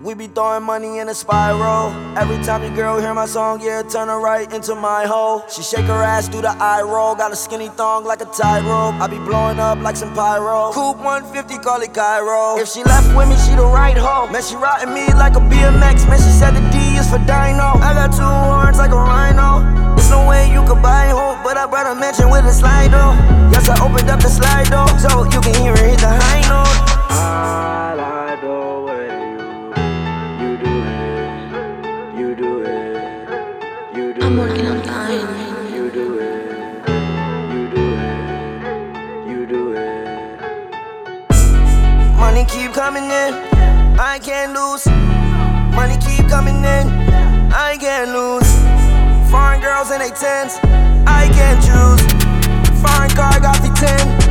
We be throwing money in a spiral. Every time your girl hear my song, yeah, turn her right into my hoe. She shake her ass, do the eye roll. Got a skinny thong like a tightrope. I be blowing up like some pyro. Coupe 150, call it Cairo. If she left with me, she the right hoe. Man, she riding me like a BMX. Man, she said the D is for Dino. I got two horns like a rhino. There's no way you could buy hope, but I brought a mansion with a slide door. Yes, I opened up the slide door, so you can hear her hit the high note. I like the way you do it, you do it, you do it. I'm working on dying. You do it, you do it, you do it. Money keep coming in, I can't lose. Money keep coming in, I can't lose. Foreign girls in they tens, I can't choose. Foreign car got V10,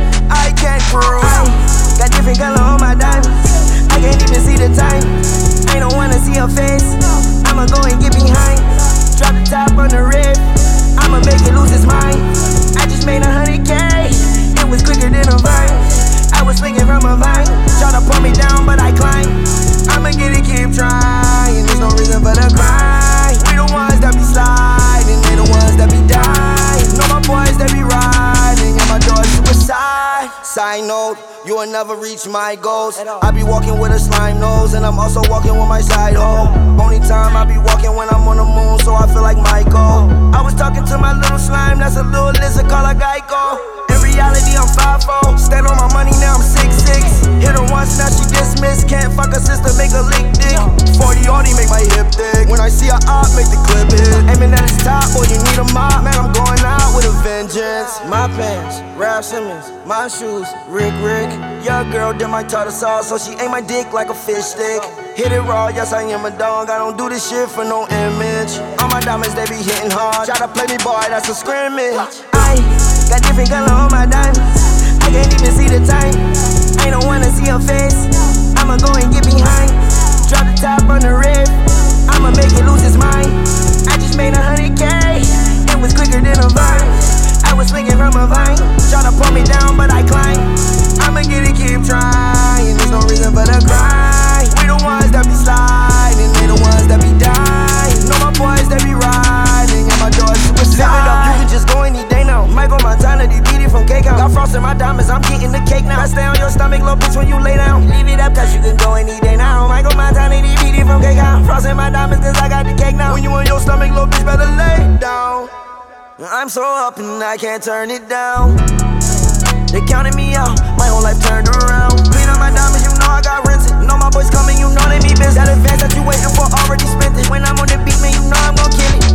I can't cruise. Got different color on my diamonds, I can't even see the time. I don't wanna see her face, I'ma go and get behind. Drop the top on the rib, I'ma make it lose its mind. I just made 100K, it was quicker than a vine. I was swinging from a vine, try to pull me down but I climb. I'ma get it, keep trying, there's no reason for the grind. We the ones that be sliding, they the ones that be dying. Know my boys that be riding, and my door's suicide. Side note, you will never reach my goals. I be walking with a slime nose, and I'm also walking with my side hoe. Only time I be walking when I'm on the moon, so I feel like Michael. I was talking to my little slime, that's a little lizard called a Geico. In reality, I'm 5'4", stand on my money, now I'm 6'6". Hit her once, now she dismissed. Can't fuck her sister, make her lick dick. 40 Audi, make my hip thick. When I see her up, make the clip hit. Aiming at his top, boy, you need a mop. Man, I'm going out with a vengeance. My pants, Ralph Simmons. My shoes, Rick. Your girl did my tartar sauce, so she ate my dick like a fish stick. Hit it raw, yes, I am a dog. I don't do this shit for no image. All my diamonds, they be hitting hard. Try to play me, boy, that's a scrimmage. I got different color on my diamonds, I can't even see the time. I don't wanna see her face, I'ma go and get behind. Drop the top on the rib, I'ma make it lose its mind. I just made 100K, it was quicker than a vine. I was swinging from a vine, try to pull me down but I climb. I'ma get it, keep trying, there's no reason for the grind. We the ones that be sliding, they the ones that be dying. Know my boys that be riding, and my door's suicide. Live it up, you can just go any day now. Michael Montana, the beat it from cake out. Got frost in my diamonds, I'm getting the cake now. I stay on your stomach, little bitch, when you lay down. Leave it up, cause you can go any day now. Michael Montana, the beat it from cake out. Frost in my diamonds, cause I got the cake now. When you on your stomach, little bitch, better lay down. I'm so up and I can't turn it down. They counted me out, my whole life turned around. Clean up my diamonds, you know I got rented. Know my boys coming, you know they be busy. That advance that you waiting for, already spent it. When I'm on the beat, man, you know I'm gon' kill it.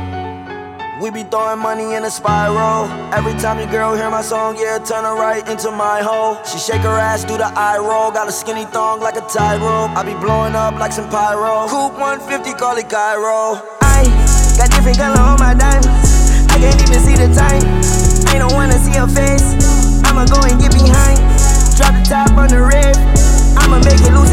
We be throwing money in a spiral. Every time your girl hear my song, yeah, turn her right into my hoe. She shake her ass, do the eye roll. Got a skinny thong like a tightrope. I be blowing up like some pyro. Coupe 150, call it Cairo. I got different color on my diamonds, I can't even see the time. I don't wanna see her face, I'ma go and get behind. Drop the top on the rib, I'ma make it lose